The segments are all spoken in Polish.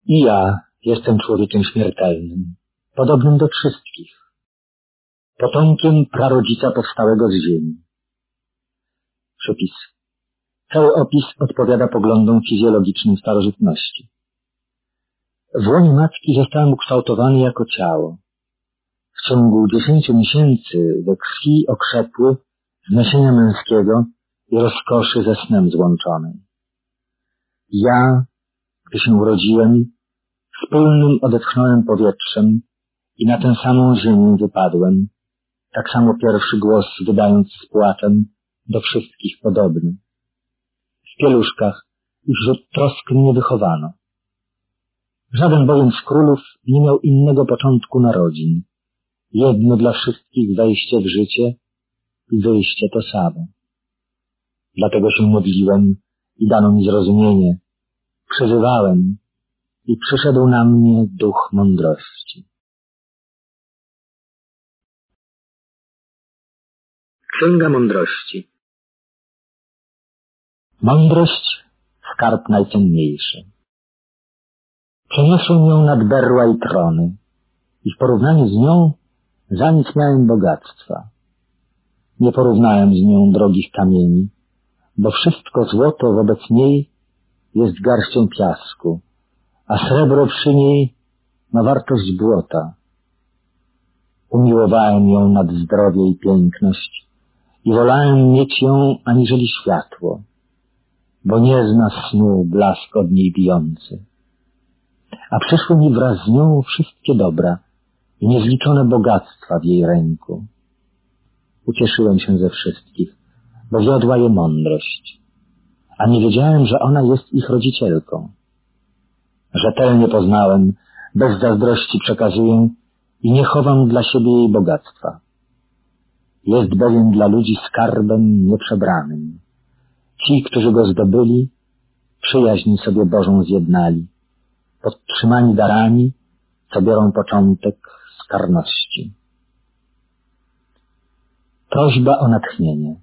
I ja jestem człowiekiem śmiertelnym, podobnym do wszystkich, potomkiem prarodzica powstałego z ziemi. Przypis. Cały opis odpowiada poglądom fizjologicznym starożytności. W łonie matki zostałem ukształtowany jako ciało. W ciągu 10 miesięcy we krwi okrzepły z nasienia męskiego i rozkoszy ze snem złączonej. Ja, gdy się urodziłem, wspólnym odetchnąłem powietrzem i na tę samą ziemię wypadłem, tak samo pierwszy głos wydając z płaczem, do wszystkich podobny. W pieluszkach i wśród trosk mnie wychowano. Żaden bowiem z królów nie miał innego początku narodzin. Jedno dla wszystkich wejście w życie i wyjście to samo. Dlatego się modliłem i dano mi zrozumienie. Przeżywałem i przyszedł na mnie duch mądrości. Księga Mądrości. Mądrość, skarb najcenniejszy. Przeniosłem ją nad berła i trony i w porównaniu z nią za nic miałem bogactwa. Nie porównałem z nią drogich kamieni, bo wszystko złoto wobec niej jest garścią piasku, a srebro przy niej ma wartość błota. Umiłowałem ją nad zdrowie i piękność i wolałem mieć ją aniżeli światło, bo nie zna snu blask od niej bijący. A przyszły mi wraz z nią wszystkie dobra i niezliczone bogactwa w jej ręku. Ucieszyłem się ze wszystkich, bo wiodła je mądrość, a nie wiedziałem, że ona jest ich rodzicielką. Rzetelnie poznałem, bez zazdrości przekazuję i nie chowam dla siebie jej bogactwa. Jest bowiem dla ludzi skarbem nieprzebranym. Ci, którzy go zdobyli, przyjaźń sobie Bożą zjednali, podtrzymani darami, co biorą początek z karności. Prośba o natchnienie.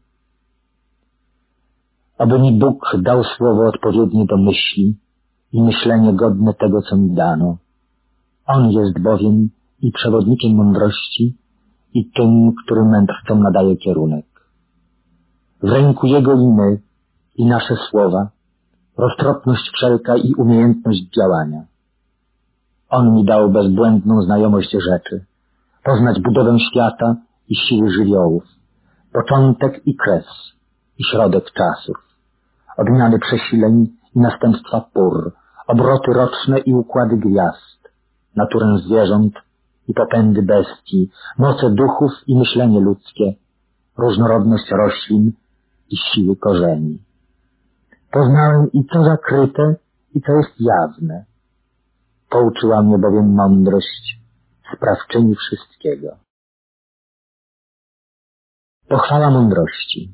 Aby mi Bóg dał słowo odpowiednie do myśli i myślenie godne tego, co mi dano. On jest bowiem i przewodnikiem mądrości i tym, który mędrcom nadaje kierunek. W ręku Jego i my, i nasze słowa, roztropność wszelka i umiejętność działania. On mi dał bezbłędną znajomość rzeczy, poznać budowę świata i siły żywiołów, początek i kres, i środek czasów, odmiany przesileń i następstwa pór, obroty roczne i układy gwiazd, naturę zwierząt i popędy bestii, moce duchów i myślenie ludzkie, różnorodność roślin i siły korzeni. Poznałem i co zakryte, i co jest jawne. Pouczyła mnie bowiem mądrość, sprawczyni wszystkiego. Pochwała mądrości.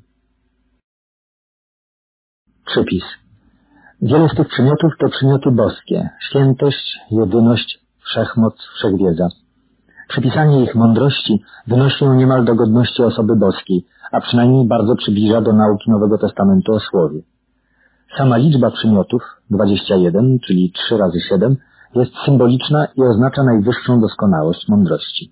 Przypis. Wiele z tych przymiotów to przymioty boskie, świętość, jedyność, wszechmoc, wszechwiedza. Przypisanie ich mądrości wynosi ją niemal do godności osoby boskiej, a przynajmniej bardzo przybliża do nauki Nowego Testamentu o Słowie. Sama liczba przymiotów, 21, czyli 3 razy 7, jest symboliczna i oznacza najwyższą doskonałość mądrości.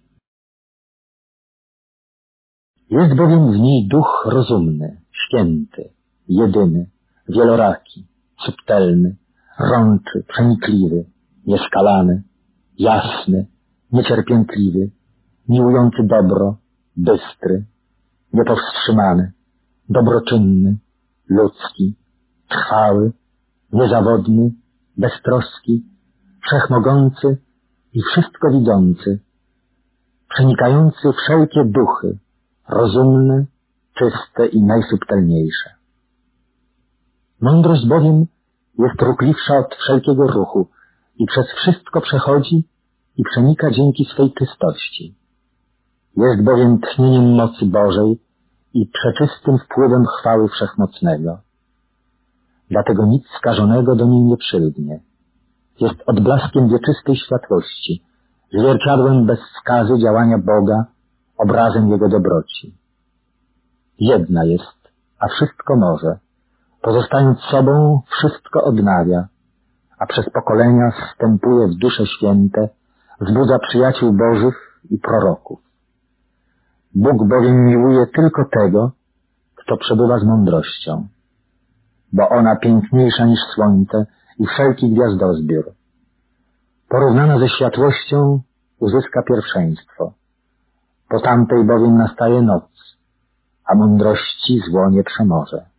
Jest bowiem w niej duch rozumny, święty, jedyny, wieloraki, subtelny, rączy, przenikliwy, nieskalany, jasny, niecierpiętliwy, miłujący dobro, bystry, niepowstrzymany, dobroczynny, ludzki, trwały, niezawodny, beztroski, wszechmogący i wszystko widzący, przenikający wszelkie duchy, rozumne, czyste i najsubtelniejsze. Mądrość bowiem jest ruchliwsza od wszelkiego ruchu i przez wszystko przechodzi i przenika dzięki swej czystości. Jest bowiem tchnieniem mocy Bożej i przeczystym wpływem chwały Wszechmocnego. Dlatego nic skażonego do niej nie przylgnie. Jest odblaskiem wieczystej światłości, zwierciadłem bez skazy działania Boga, obrazem Jego dobroci. Jedna jest, a wszystko może. Pozostając sobą, wszystko odnawia. a przez pokolenia wstępuje w dusze święte, wzbudza przyjaciół bożych i proroków. Bóg bowiem miłuje tylko tego, kto przebywa z mądrością, bo ona piękniejsza niż słońce i wszelki gwiazdozbiór. Porównana ze światłością uzyska pierwszeństwo. Po tamtej bowiem nastaje noc, a mądrości zło nie przemoże.